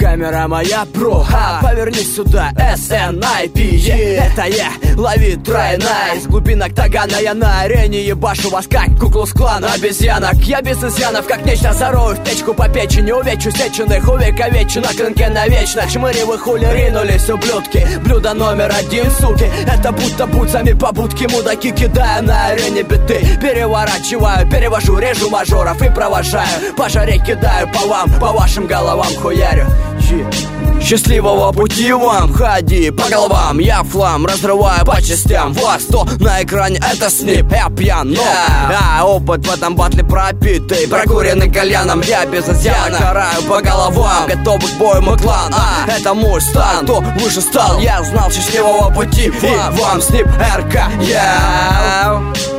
камера моя про, повернись сюда, SNIP, это я, лови тройная. Из глубинок Тагана я на арене ебашу вас как Ку-клукс-клан обезьянок. Я без изъянов, как нечто зарою в печку по печени. Увечу сеченых, увековечу на клинке навечно. Чмыри вы хули ринулись, ублюдки. Блюдо номер один, суки. Это будто бутсами побудки, мудаки. Кидаю на арене биты, переворачиваю, перевожу, режу мажоров и провожаю. По жаре кидаю по вам, по вашим головам хуярю. Счастливого пути вам, ходи по головам. Я флам разрываю по частям. Вас то на экране, это снип, я пьян, но опыт в этом батле пропитый, прокуренный кальяном. Я без изъяна караю по головам, готовы к бою мой клан. Это мой стан, кто выше стал. Я знал счастливого пути, и вам снип РК.